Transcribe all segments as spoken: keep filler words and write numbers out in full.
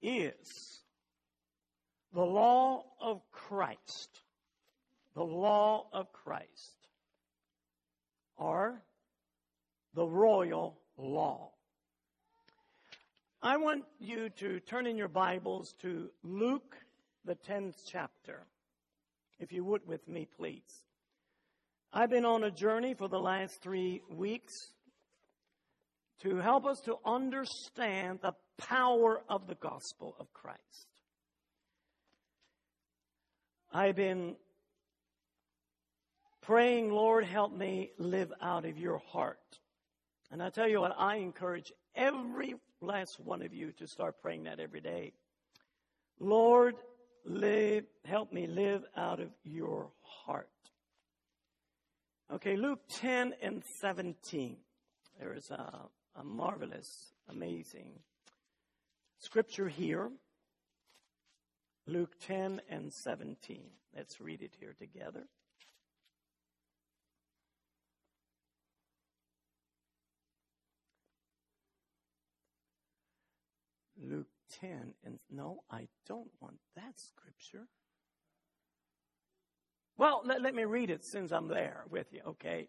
is the law of Christ. The law of Christ. Or the royal law. I want you to turn in your Bibles to Luke, the tenth chapter. If you would with me, please. I've been on a journey for the last three weeks to help us to understand the power of the gospel of Christ. I've been praying, Lord, help me live out of your heart. And I tell you what, I encourage every last one of you to start praying that every day. Lord, live, help me live out of your heart. Okay, Luke ten and seventeen. There is a, a marvelous, amazing scripture here. Luke ten and seventeen. Let's read it here together. Luke ten, and no, I don't want that scripture. Well, let, let me read it since I'm there with you, okay?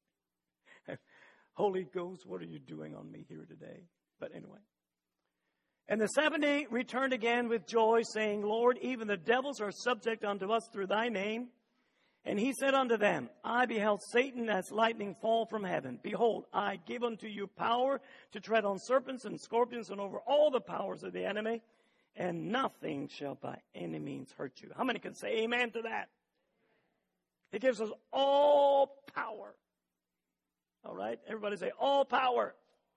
Holy Ghost, what are you doing on me here today? But anyway. And the seventy returned again with joy, saying, Lord, even the devils are subject unto us through thy name. And he said unto them, I beheld Satan as lightning fall from heaven. Behold, I give unto you power to tread on serpents and scorpions and over all the powers of the enemy, and nothing shall by any means hurt you. How many can say amen to that? He gives us all power. All right? Everybody say, all power.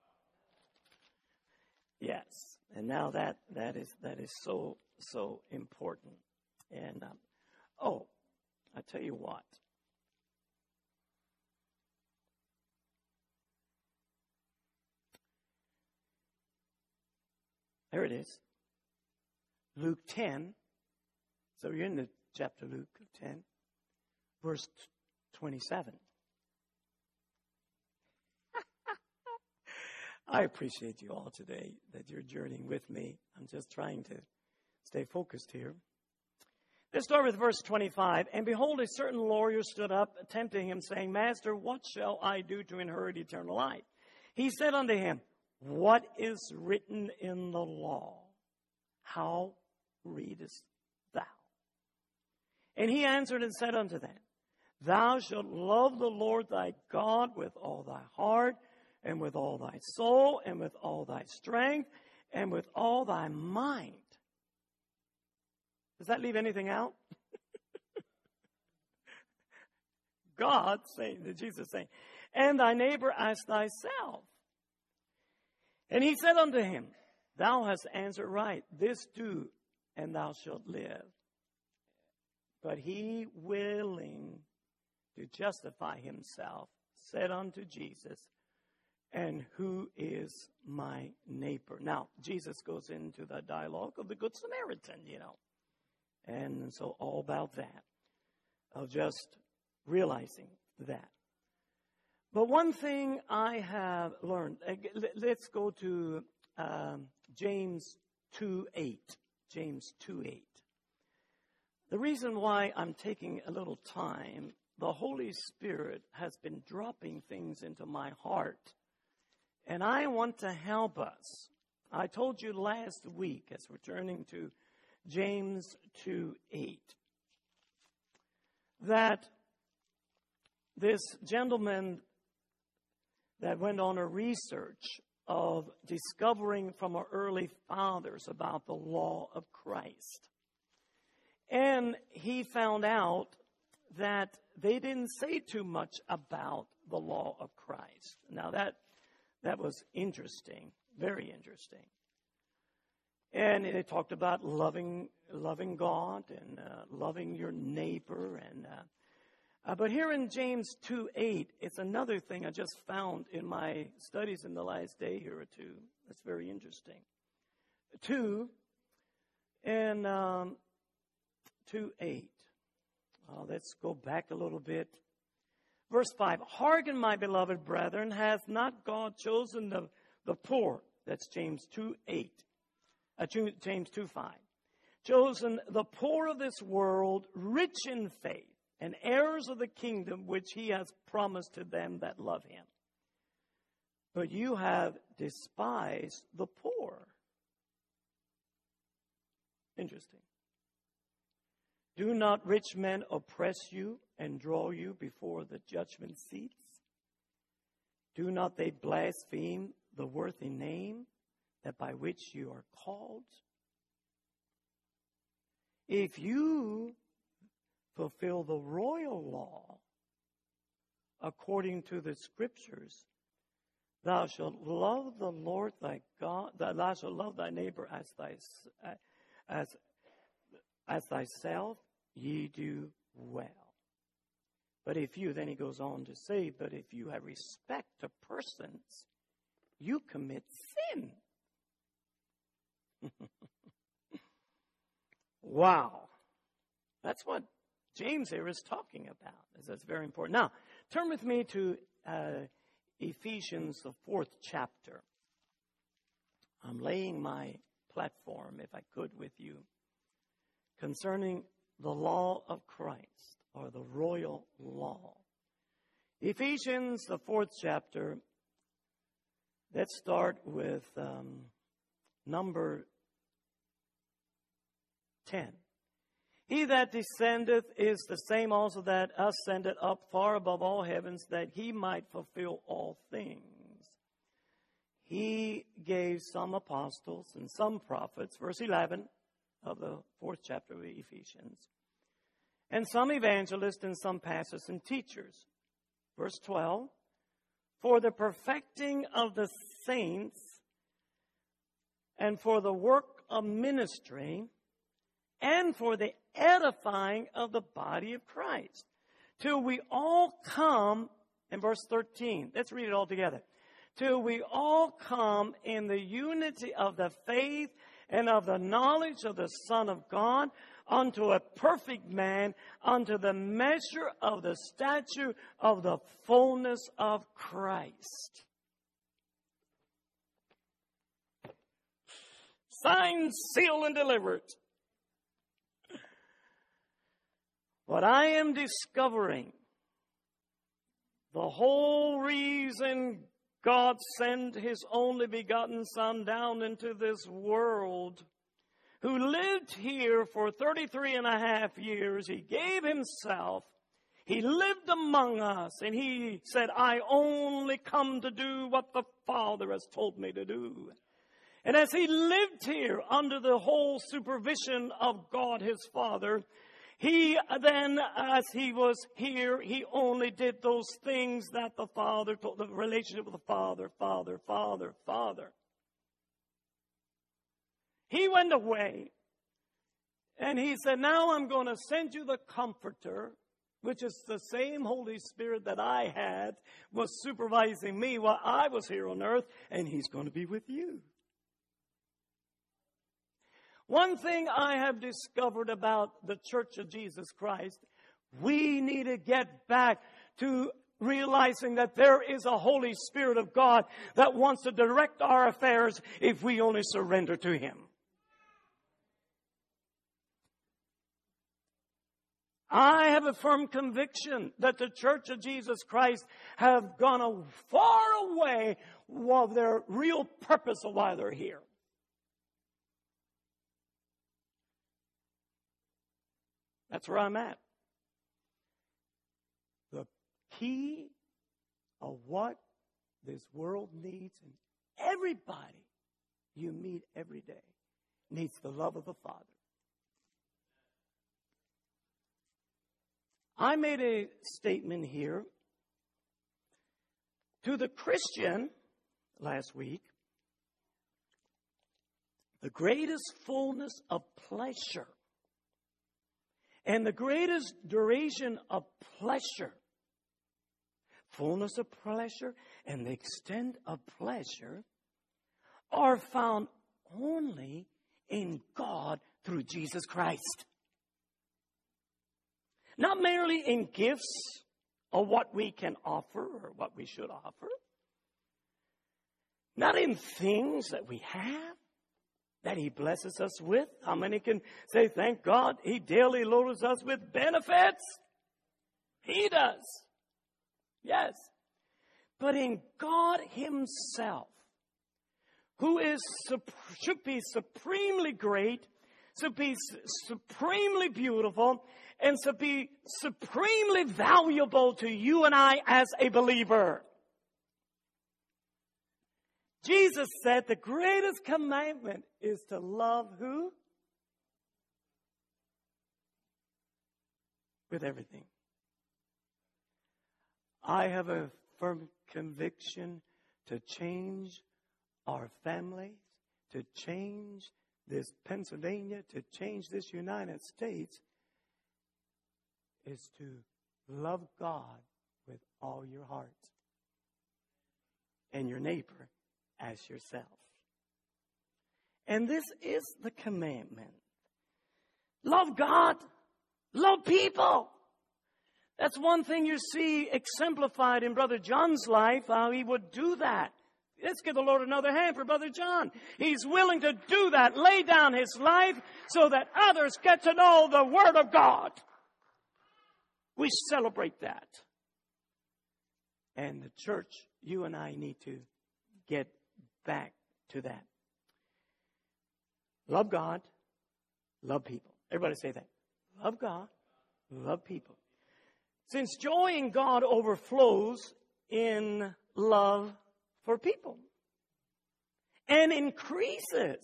Yes. And now that that is that is so, so important. And, um, oh, I tell you what. There it is. Luke ten. So you're in the chapter Luke ten, verse twenty-seven. I appreciate you all today that you're journeying with me. I'm just trying to stay focused here. Let's start with verse twenty-five. And behold, a certain lawyer stood up, tempting him, saying, Master, what shall I do to inherit eternal life? He said unto him, what is written in the law? How readest thou? And he answered and said unto them, Thou shalt love the Lord thy God with all thy heart, and with all thy soul, and with all thy strength, and with all thy mind. Does that leave anything out? God saying, Jesus saying, and thy neighbor as thyself. And he said unto him, Thou hast answered right. This do, and thou shalt live. But he, willing to justify himself, said unto Jesus, And who is my neighbor? Now, Jesus goes into the dialogue of the Good Samaritan, you know. And so all about that, of just realizing that. But one thing I have learned, let's go to um, James two eight. James two eight. The reason why I'm taking a little time, the Holy Spirit has been dropping things into my heart. And I want to help us. I told you last week, as we're turning to James two eight, that this gentleman that went on a research of discovering from our early fathers about the law of Christ. And he found out that they didn't say too much about the law of Christ. Now that that was interesting, very interesting. And they talked about loving loving God and uh, loving your neighbor. And uh, uh, but here in James two eight, it's another thing I just found in my studies in the last day here or two. That's very interesting. Two and um, two eight. Uh, let's go back a little bit. Verse five. Hearken, my beloved brethren, hath not God chosen the, the poor? That's James two eight. uh, James two five. Chosen the poor of this world, rich in faith, and heirs of the kingdom which he has promised to them that love him. But you have despised the poor. Interesting. Do not rich men oppress you and draw you before the judgment seats? Do not they blaspheme the worthy name that by which you are called? If you fulfill the royal law according to the Scriptures, thou shalt love the Lord thy God, thou shalt love thy neighbor as thy as as thyself, ye do well. But if you, then he goes on to say, but if you have respect to persons, you commit sin. Wow. That's what James here is talking about. That's very important. Now, turn with me to uh, Ephesians, the fourth chapter. I'm laying my platform, if I could, with you, concerning the law of Christ, or the royal law. Ephesians, the fourth chapter, let's start with um, number ten. He that descendeth is the same also that ascended up far above all heavens, that he might fulfill all things. He gave some apostles and some prophets, verse eleven of the fourth chapter of Ephesians, and some evangelists and some pastors and teachers. Verse twelve, for the perfecting of the saints and for the work of ministry and for the edifying of the body of Christ, till we all come, in verse thirteen, let's read it all together, till we all come in the unity of the faith and of the knowledge of the Son of God, unto a perfect man, unto the measure of the stature of the fullness of Christ. Signed, sealed, and delivered. What I am discovering, the whole reason God sent His only begotten Son down into this world, who lived here for thirty-three and a half years. He gave Himself. He lived among us. And He said, I only come to do what the Father has told me to do. And as He lived here under the whole supervision of God His Father, He then, as He was here, He only did those things that the Father told, the relationship with the Father, Father, Father, Father. He went away, and He said, now I'm going to send you the Comforter, which is the same Holy Spirit that I had, was supervising me while I was here on earth, and He's going to be with you. One thing I have discovered about the Church of Jesus Christ, we need to get back to realizing that there is a Holy Spirit of God that wants to direct our affairs if we only surrender to Him. I have a firm conviction that the Church of Jesus Christ have gone far away of their real purpose of why they're here. That's where I'm at. The key of what this world needs, and everybody you meet every day needs the love of the Father. I made a statement here to the Christian last week. The greatest fullness of pleasure and the greatest duration of pleasure, fullness of pleasure and the extent of pleasure, are found only in God through Jesus Christ. Not merely in gifts or what we can offer or what we should offer. Not in things that we have. that He blesses us with? How many can say, thank God, He daily loads us with benefits? He does. Yes. But in God Himself, who is should be supremely great, should be supremely beautiful, and should be supremely valuable to you and I as a believer. Jesus said the greatest commandment is to love who? With everything. I have a firm conviction to change our families, to change this Pennsylvania, to change this United States, is to love God with all your heart and your neighbor as yourself. And this is the commandment. Love God. Love people. That's one thing you see exemplified in Brother John's life, how he would do that. Let's give the Lord another hand for Brother John. He's willing to do that, lay down his life so that others get to know the Word of God. We celebrate that. And the church, you and I need to get back to that. Love God, love people. Everybody say that. Love God, love people. Since joy in God overflows in love for people and increases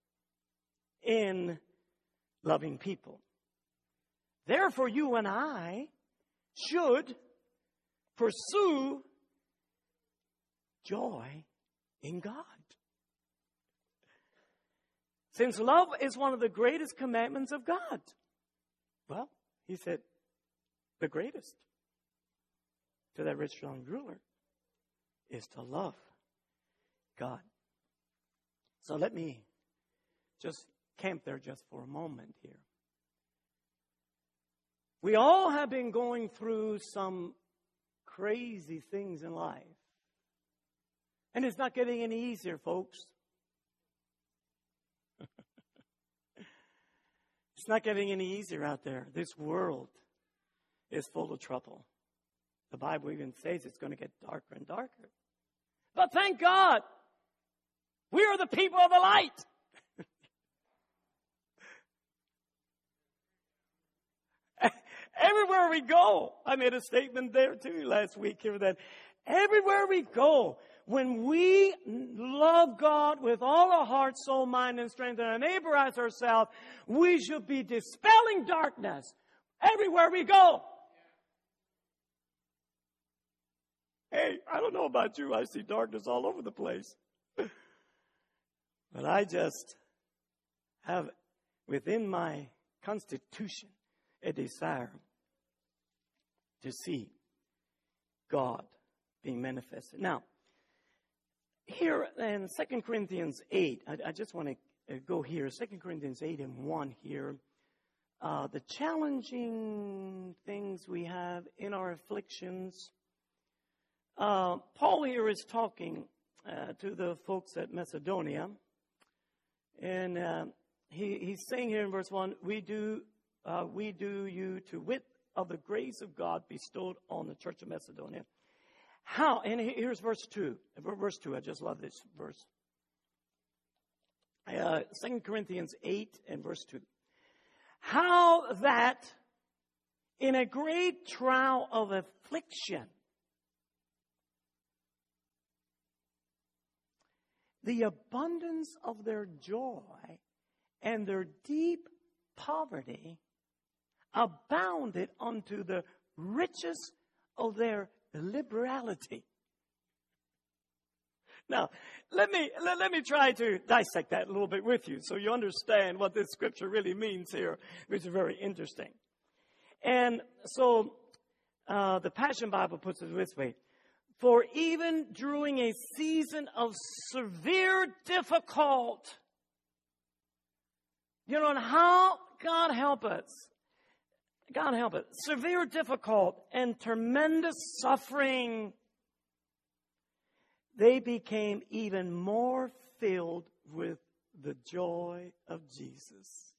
in loving people. Therefore, you and I should pursue joy in God. Since love is one of the greatest commandments of God. Well, He said, the greatest to that rich young ruler is to love God. So let me just camp there just for a moment here. We all have been going through some crazy things in life. And it's not getting any easier, folks. It's not getting any easier out there. This world is full of trouble. The Bible even says it's going to get darker and darker. But thank God, we are the people of the light. Everywhere we go, I made a statement there too last week here that everywhere we go, when we love God with all our heart, soul, mind, and strength, and our neighbor as ourselves, we should be dispelling darkness everywhere we go. Hey, I don't know about you. I see darkness all over the place. But I just have within my constitution a desire to see God being manifested. Now, here in Second Corinthians eight, I, I just want to go here. Second Corinthians eight and one here. Uh, the challenging things we have in our afflictions. Uh, Paul here is talking uh, to the folks at Macedonia. And uh, he, he's saying here in verse one, we do, uh, we do you to wit of the grace of God bestowed on the church of Macedonia. How? And here's verse two. Verse two, I just love this verse. Uh, Second Corinthians eight and verse two. How that in a great trial of affliction, the abundance of their joy and their deep poverty abounded unto the riches of their liberality. Now, let me let, let me try to dissect that a little bit with you so you understand what this scripture really means here, which is very interesting. And so uh, the Passion Bible puts it this way. For even during a season of severe difficult, you know, and how, God help us, God help us, severe difficult and tremendous suffering, they became even more filled with the joy of Jesus.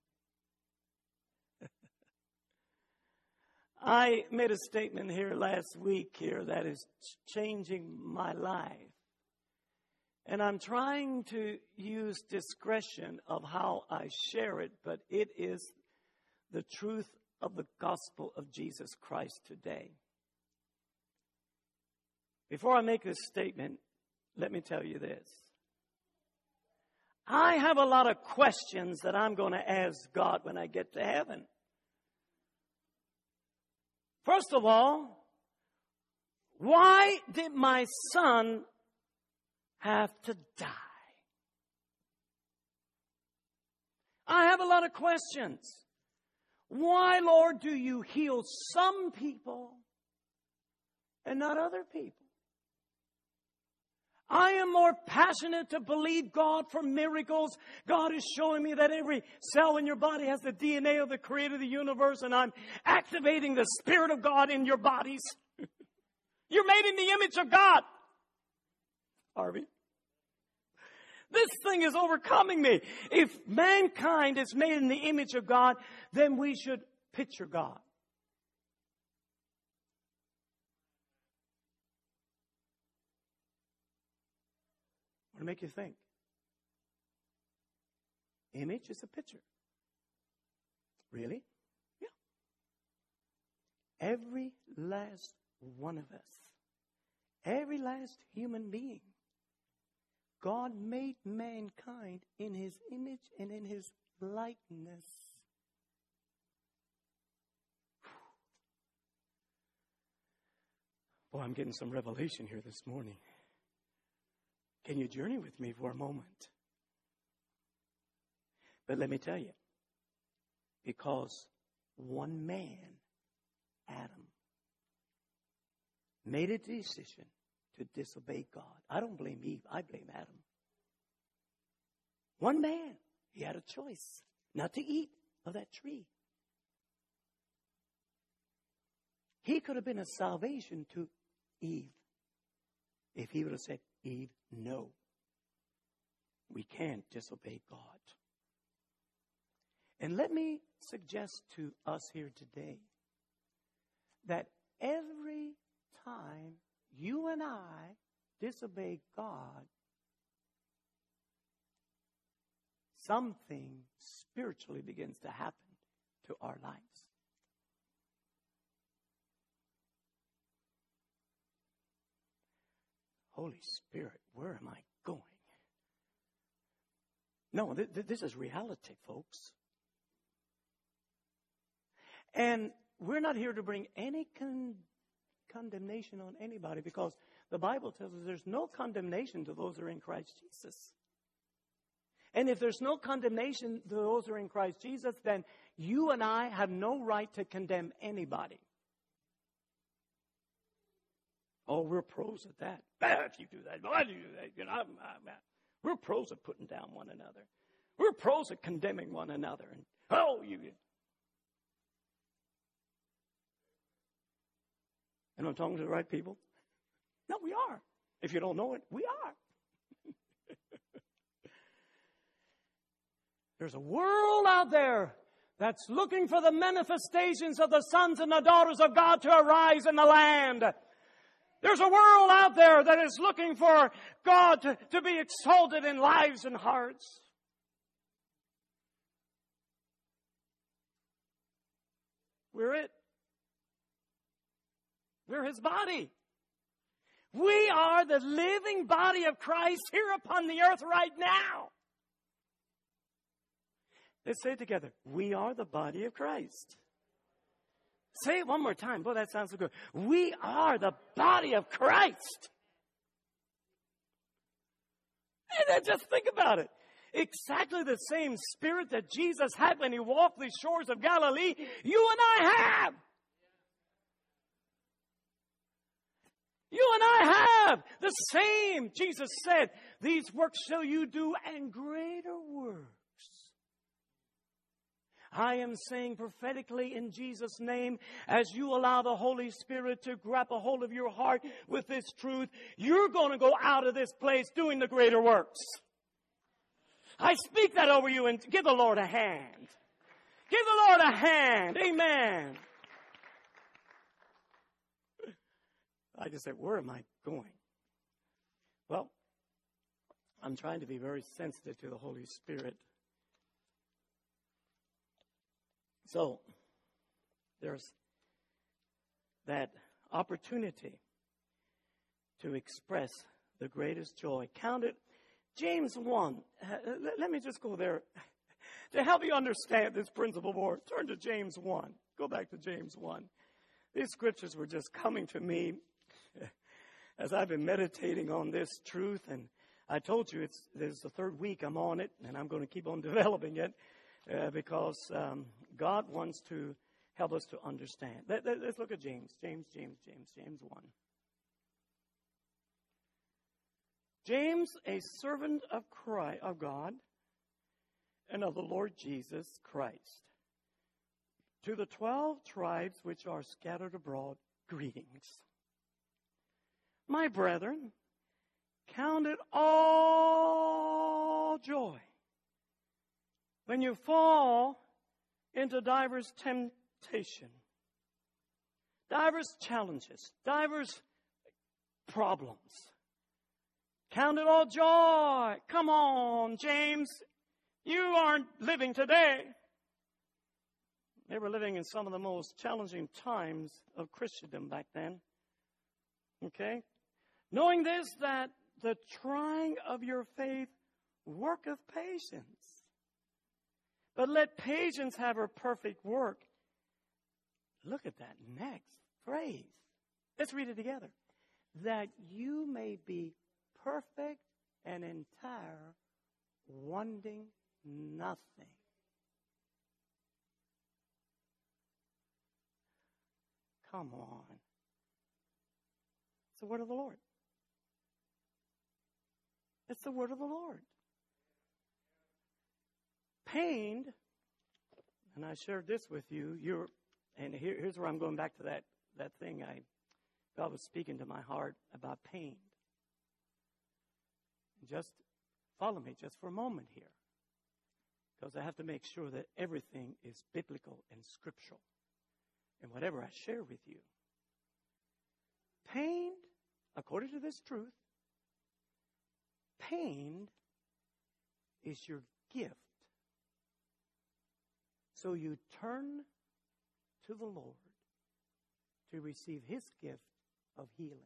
I made a statement here last week here that is changing my life. And I'm trying to use discretion of how I share it, but it is the truth of the gospel of Jesus Christ today. Before I make this statement, let me tell you this. I have a lot of questions that I'm going to ask God when I get to heaven. First of all, why did my son have to die? I have a lot of questions. Why, Lord, do you heal some people and not other people? I am more passionate to believe God for miracles. God is showing me that every cell in your body has the D N A of the creator of the universe, and I'm activating the Spirit of God in your bodies. You're made in the image of God. Harvey. This thing is overcoming me. If mankind is made in the image of God, then we should picture God. I want to make you think. Image is a picture. Really? Yeah. Every last one of us, every last human being, God made mankind in His image and in His likeness. Boy, I'm getting some revelation here this morning. Can you journey with me for a moment? But let me tell you, because one man, Adam, made a decision to disobey God. I don't blame Eve. I blame Adam. One man, he had a choice not to eat of that tree. He could have been a salvation to Eve if he would have said, Eve, no. We can't disobey God. And let me suggest to us here today that every time you and I disobey God, something spiritually begins to happen to our lives. Holy Spirit, where am I going? No, th- th- this is reality, folks. And we're not here to bring any con- condemnation on anybody, because the Bible tells us there's no condemnation to those who are in Christ Jesus. And if there's no condemnation to those who are in Christ Jesus, then you and I have no right to condemn anybody. Oh, we're pros at that. Bah, if you do that, why do you do that? You know, I'm, I'm, we're pros at putting down one another. We're pros at condemning one another. And oh, you. And I'm talking to the right people. No, we are. If you don't know it, we are. There's a world out there that's looking for the manifestations of the sons and the daughters of God to arise in the land. There's a world out there that is looking for God to, to be exalted in lives and hearts. We're it. We're His body. We are the living body of Christ here upon the earth right now. Let's say it together. We are the body of Christ. Say it one more time. Boy, that sounds so good. We are the body of Christ. And then just think about it. Exactly the same spirit that Jesus had when He walked the shores of Galilee, you and I have. You and I have the same. Jesus said, these works shall you do and greater works. I am saying prophetically in Jesus' name, as you allow the Holy Spirit to grab a hold of your heart with this truth, you're going to go out of this place doing the greater works. I speak that over you and give the Lord a hand. Give the Lord a hand. Amen. I just said, where am I going? Well, I'm trying to be very sensitive to the Holy Spirit. So, there's that opportunity to express the greatest joy. Count it. James one. Uh, let, let me just go there to help you understand this principle more. Turn to James one. Go back to James one. These scriptures were just coming to me as I've been meditating on this truth. And I told you it's this is the third week I'm on it, and I'm going to keep on developing it uh, because um, God wants to help us to understand. Let, let, let's look at James. James, James, James, James one. James, a servant of Christ, of God and of the Lord Jesus Christ, to the twelve tribes which are scattered abroad, greetings. My brethren, count it all joy when you fall into divers temptation, divers challenges, divers problems. Count it all joy. Come on, James. You aren't living today. They were living in some of the most challenging times of Christendom back then. Okay? Knowing this, that the trying of your faith worketh patience. But let patience have her perfect work. Look at that next phrase. Let's read it together. That you may be perfect and entire, wanting nothing. Come on. It's the word of the Lord. It's the word of the Lord. Pained, and I shared this with you, you're, and here, here's where I'm going back to that, that thing I, God was speaking to my heart about pain. Just follow me just for a moment here, because I have to make sure that everything is biblical and scriptural in whatever I share with you. Pain, according to this truth, pain is your gift. So you turn to the Lord to receive His gift of healing.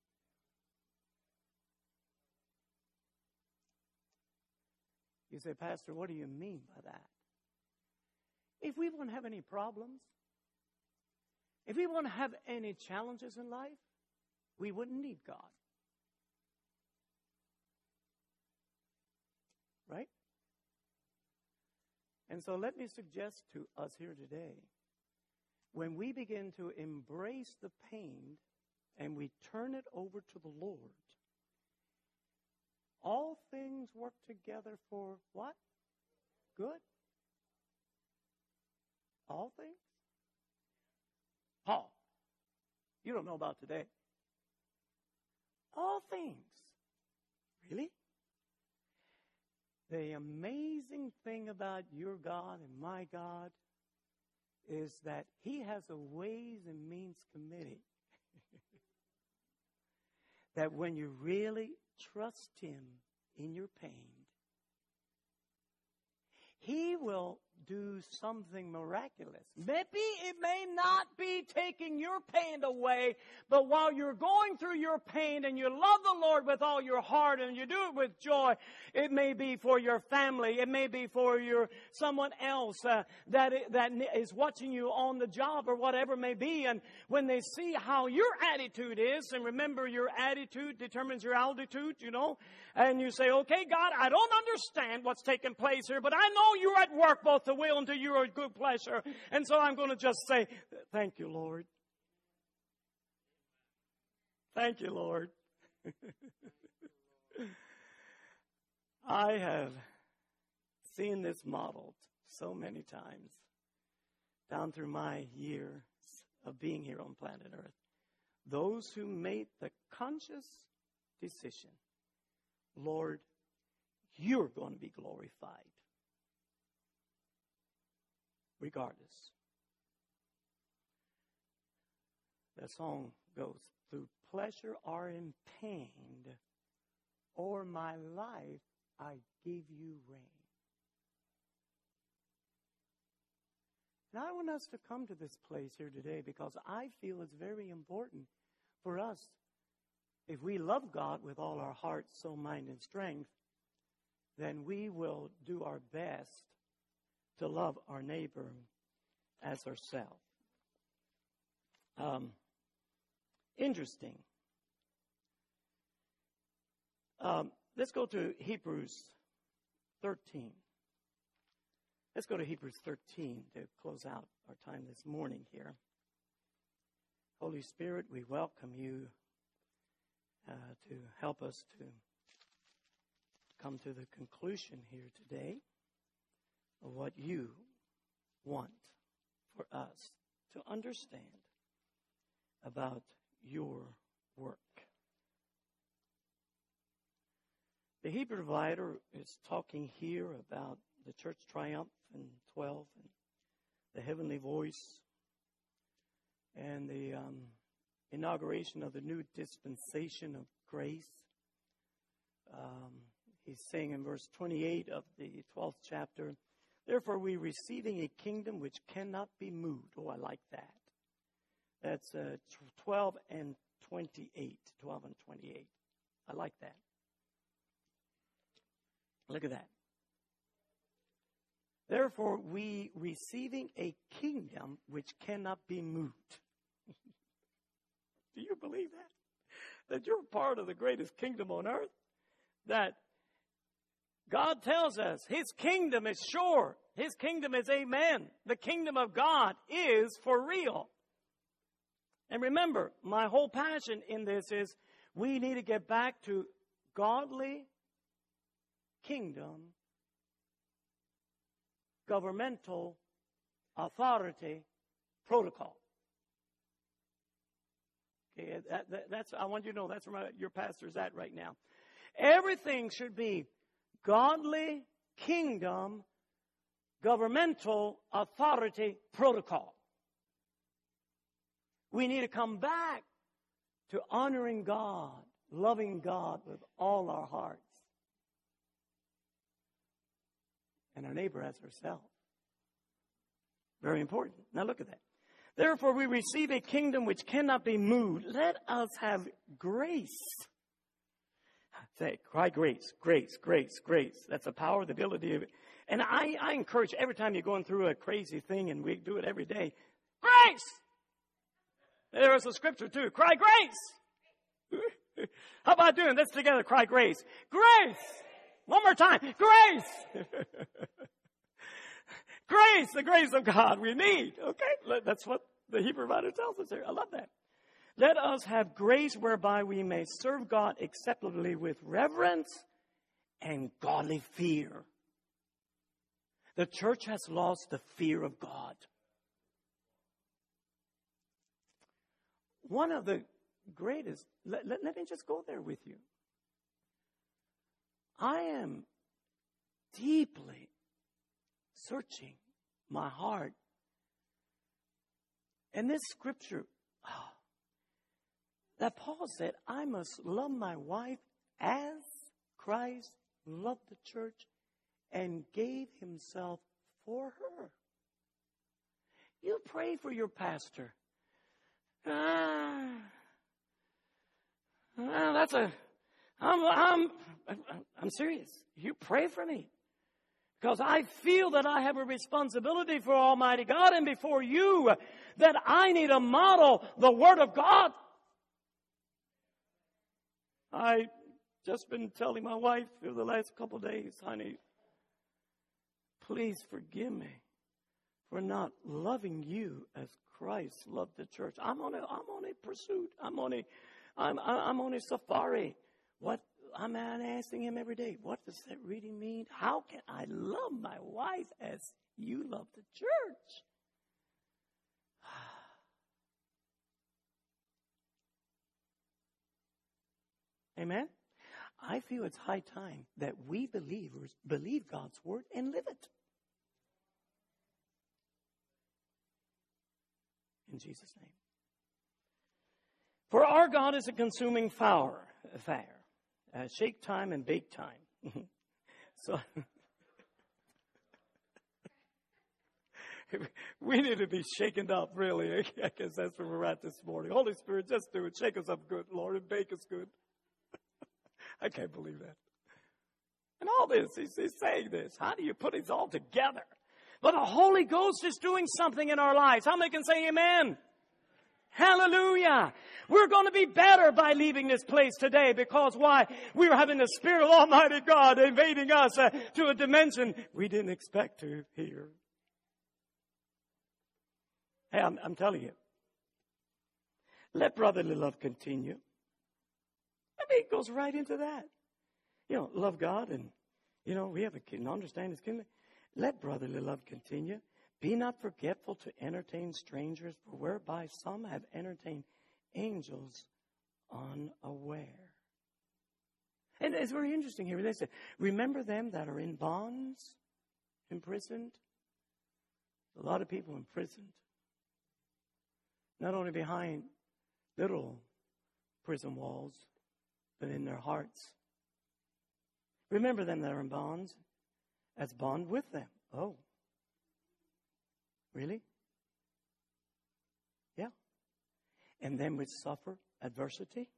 You say, Pastor, what do you mean by that? If we won't have any problems, if we won't have any challenges in life, we wouldn't need God. Right? And so let me suggest to us here today, when we begin to embrace the pain and we turn it over to the Lord, all things work together for what? Good. All things? Paul, you don't know about today. All things. Really? The amazing thing about your God and my God is that He has a Ways and Means Committee. That when you really trust Him in your pain, He will do something miraculous. Maybe it may not be taking your pain away, but while you're going through your pain and you love the Lord with all your heart and you do it with joy, it may be for your family. It may be for your someone else uh, that that is watching you on the job or whatever it may be. And when they see how your attitude is, and remember your attitude determines your altitude, you know, and you say, okay, God, I don't understand what's taking place here, but I know you're at work both to will and to your good pleasure. And so I'm going to just say, thank you, Lord. Thank you, Lord. I have seen this modeled so many times down through my years of being here on planet Earth. Those who made the conscious decision, Lord, you're going to be glorified. Regardless. That song goes, through pleasure or in pain, o'er my life I give you reign. And I want us to come to this place here today because I feel it's very important for us, if we love God with all our heart, soul, mind, and strength, then we will do our best to love our neighbor as ourselves. Um, interesting. Um, let's go to Hebrews thirteen. Let's go to Hebrews thirteen to close out our time this morning here. Holy Spirit, we welcome you uh, to help us to come to the conclusion here today of what you want for us to understand about your work. The Hebrew writer is talking here about the church triumph in twelve and the heavenly voice and the um, inauguration of the new dispensation of grace. Um, he's saying in verse twenty-eight of the twelfth chapter, therefore we receiving a kingdom which cannot be moved. Oh, I like that. That's uh, twelve and twenty-eight. twelve and twenty-eight. I like that. Look at that. Therefore, we receiving a kingdom which cannot be moved. Do you believe that? That you're part of the greatest kingdom on earth? That God tells us His kingdom is sure. His kingdom is amen. The kingdom of God is for real. And remember, my whole passion in this is we need to get back to godly kingdom, governmental authority protocol. Okay, that, that, that's I want you to know that's where my, your pastor's at right now. Everything should be godly kingdom, governmental authority protocol. We need to come back to honoring God, loving God with all our hearts, and our neighbor as ourselves. Very important. Now look at that. Therefore we receive a kingdom which cannot be moved. Let us have grace. Say, cry grace, grace, grace, grace. That's the power, the ability of it. And I, I encourage every time you're going through a crazy thing, and we do it every day, grace! There is a scripture too. Cry grace! How about doing this together? Cry grace. Grace! One more time. Grace! Grace, the grace of God we need. Okay? That's what the Hebrew writer tells us here. I love that. Let us have grace whereby we may serve God acceptably with reverence and godly fear. The church has lost the fear of God. One of the greatest, let, let, let me just go there with you. I am deeply searching my heart. And this scripture, oh, that Paul said, I must love my wife as Christ loved the church and gave himself for her. You pray for your pastor. Ah, ah, that's a, I'm, I'm, I'm serious. You pray for me. Because I feel that I have a responsibility for Almighty God and before you, that I need to model the Word of God. I just been telling my wife for the last couple of days, honey, please forgive me for not loving you as Christ loved the church. I'm on a, I'm on a pursuit. I'm on a, I'm, I'm on a safari. What? I'm asking him every day, what does that really mean? How can I love my wife as you love the church? Amen? I feel it's high time that we believers believe God's word and live it. In Jesus' name. For our God is a consuming fire, fire uh, shake time and bake time. So we need to be shaken up, really. I guess that's where we're at this morning. Holy Spirit, just do it. Shake us up good, Lord, and bake us good. I can't believe that. And all this, he's, he's saying this. How do you put it all together? But the Holy Ghost is doing something in our lives. How many can say amen? Hallelujah. We're going to be better by leaving this place today because why? We're having the Spirit of Almighty God invading us uh, to a dimension we didn't expect to hear. Hey, I'm, I'm telling you. Let brotherly love continue. I mean, it goes right into that. You know, love God and, you know, we have a kingdom, understand His kingdom. Let brotherly love continue. Be not forgetful to entertain strangers, for whereby some have entertained angels unaware. And it's very interesting here. They say, remember them that are in bonds, imprisoned. A lot of people imprisoned. Not only behind little prison walls, but in their hearts. Remember them that are in bonds as bond with them. Oh. Really? Yeah. And them which suffer adversity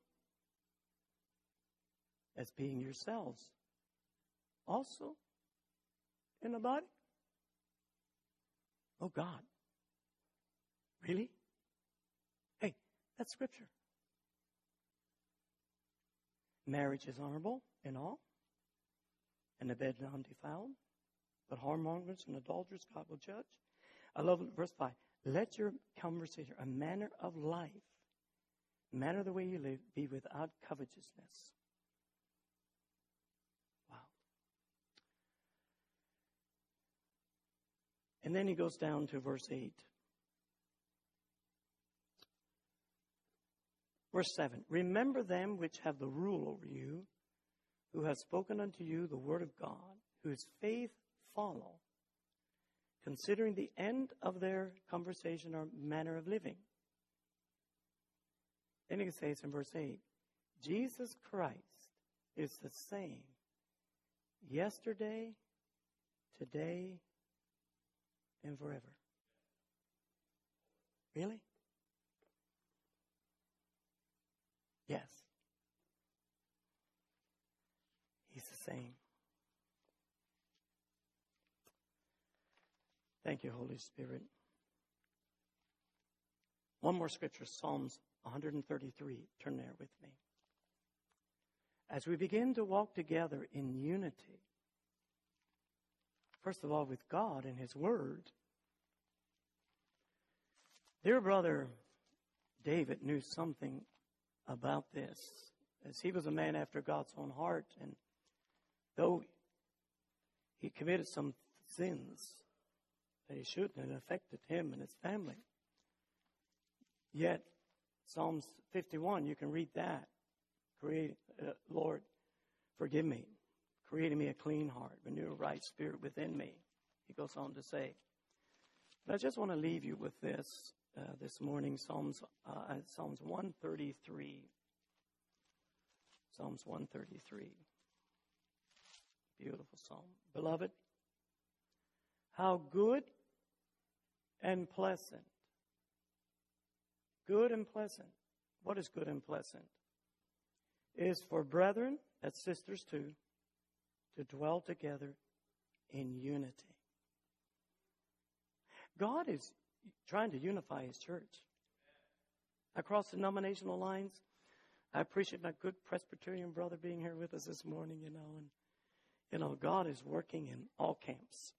as being yourselves also in the body. Oh God. Really? Hey, that's Scripture. Marriage is honorable in all, and the bed undefiled, but whoremongers and adulterers God will judge. I love verse five. Let your conversation, a manner of life, manner of the way you live, be without covetousness. Wow. And then he goes down to verse eight. Verse seven. Remember them which have the rule over you, who have spoken unto you the word of God, whose faith follow, considering the end of their conversation or manner of living. Then he says in verse eight, Jesus Christ is the same yesterday, today, and forever. Really? Yes. He's the same. Thank you, Holy Spirit. One more scripture, Psalms one thirty-three. Turn there with me. As we begin to walk together in unity, first of all with God and His Word, dear brother David knew something about this, as he was a man after God's own heart, and though he committed some sins that he shouldn't, and affected him and his family. Yet, Psalms fifty-one, you can read that. Create, uh, Lord, forgive me. Create in me a clean heart. Renew a right spirit within me. He goes on to say. But I just want to leave you with this uh, this morning. Psalms, uh, Psalms one thirty-three. Psalms one thirty-three. Beautiful psalm. Beloved, how good and pleasant. Good and pleasant. What is good and pleasant? It is for brethren, that's sisters too, to dwell together in unity. God is trying to unify His church. Across denominational lines, I appreciate my good Presbyterian brother being here with us this morning, you know, and, you know, God is working in all camps.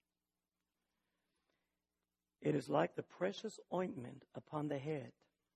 It is like the precious ointment upon the head.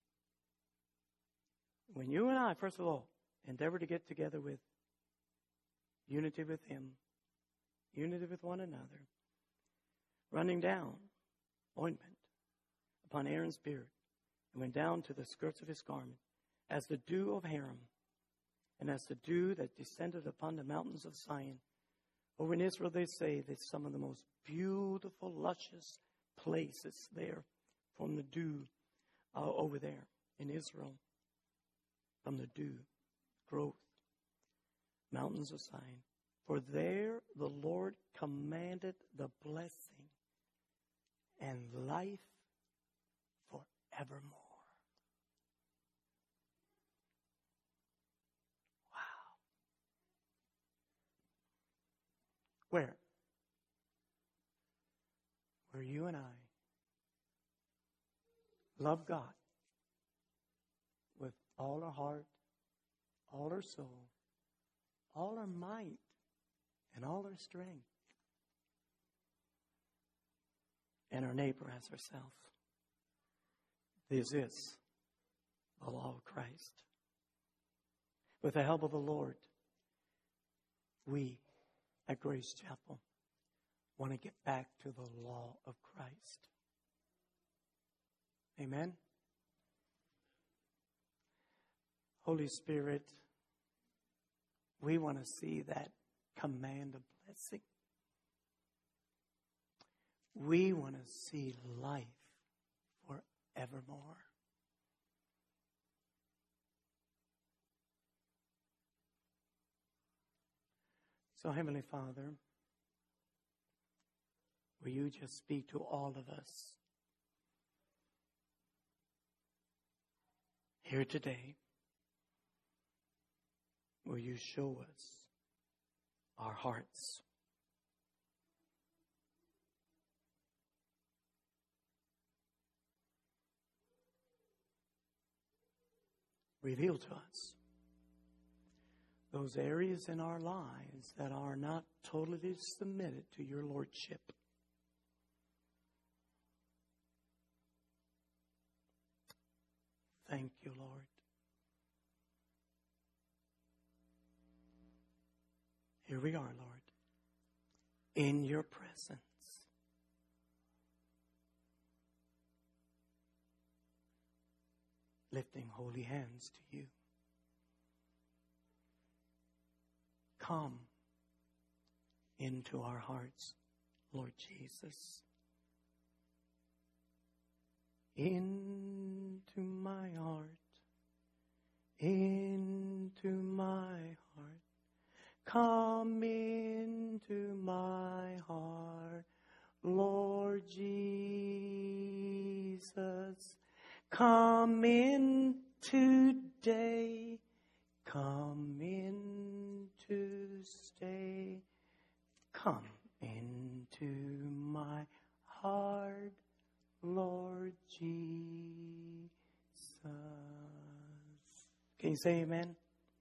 When you and I, first of all, endeavor to get together with unity with Him, unity with one another, running down ointment upon Aaron's beard, and went down to the skirts of his garment, as the dew of Hermon, And as the dew that descended upon the mountains of Zion. Over in Israel, they say that some of the most beautiful, luscious places there from the dew uh, over there in Israel. From the dew, growth, mountains of Zion. For there the Lord commanded the blessing and life forevermore. Where? Where you and I love God with all our heart, all our soul, all our might, and all our strength. And our neighbor as ourselves. This is the law of Christ. With the help of the Lord, we at Grace Chapel want to get back to the law of Christ. Amen? Holy Spirit, we want to see that command of blessing. We want to see life forevermore. So, Heavenly Father, will you just speak to all of us here today? Will you show us our hearts? Reveal to us those areas in our lives that are not totally submitted to your Lordship. Thank you, Lord. Here we are, Lord, in your presence. Lifting holy hands to you. Come into our hearts, Lord Jesus. Into my heart, into my heart. Come into my heart, Lord Jesus. Come in today. Come in to stay. Come into my heart, Lord Jesus. Can you say amen?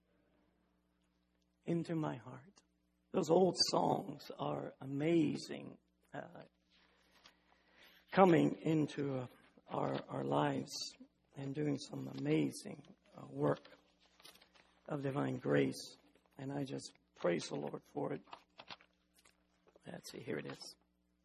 Into my heart. Those old songs are amazing. Uh, coming into uh, our, our lives and doing some amazing uh, work of divine grace. And I just praise the Lord for it. Let's see, here it is.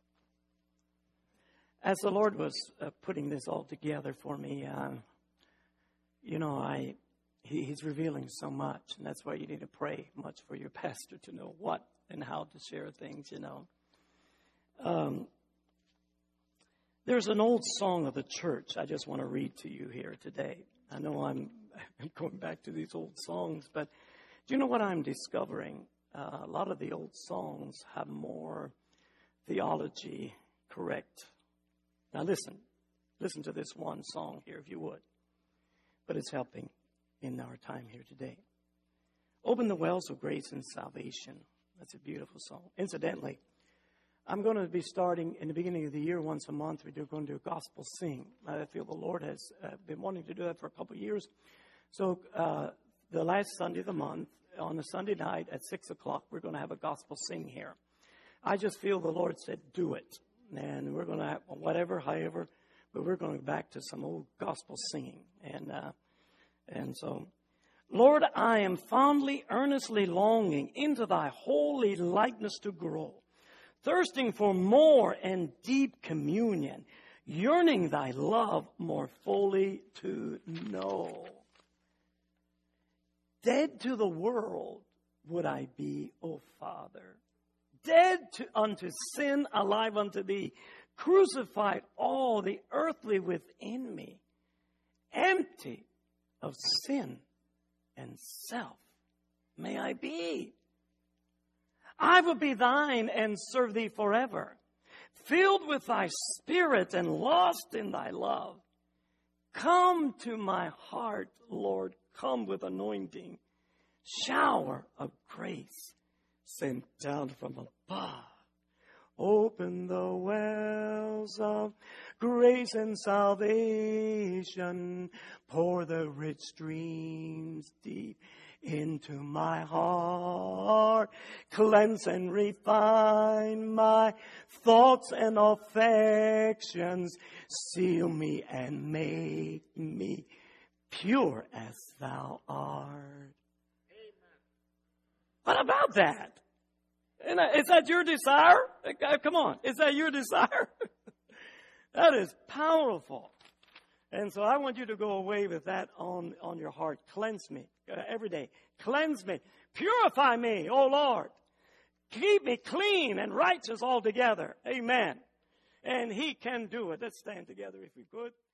As the Lord was uh, putting this all together for me, uh, you know, I he, He's revealing so much. And that's why you need to pray much for your pastor to know what and how to share things, you know. Um, there's an old song of the church I just want to read to you here today. I know I'm I'm going back to these old songs, but do you know what I'm discovering? Uh, a lot of the old songs have more theology correct. Now listen, listen to this one song here if you would. But it's helping in our time here today. Open the wells of grace and salvation. That's a beautiful song. Incidentally, I'm going to be starting in the beginning of the year once a month. We're going to do a gospel sing. I feel the Lord has uh, been wanting to do that for a couple of years. So uh, the last Sunday of the month, on a Sunday night at six o'clock, we're going to have a gospel sing here. I just feel the Lord said, do it. And we're going to have whatever, however, but we're going back to some old gospel singing. And uh, and so, Lord, I am fondly, earnestly longing into thy holy likeness to grow, thirsting for more and deep communion, yearning thy love more fully to know. Dead to the world would I be, O Father. Dead to, unto sin, alive unto thee. Crucified all the earthly within me. Empty of sin and self may I be. I will be thine and serve thee forever. Filled with thy spirit and lost in thy love. Come to my heart, Lord. Come with anointing. Shower of grace sent down from above. Open the wells of grace and salvation. Pour the rich streams deep into my heart. Cleanse and refine my thoughts and affections. Seal me and make me pure as thou art. Amen. What about that? Is that your desire? Come on. Is that your desire? That is powerful. And so I want you to go away with that on, on your heart. Cleanse me uh, every day. Cleanse me. Purify me, O Lord. Keep me clean and righteous altogether. Amen. And He can do it. Let's stand together if we could.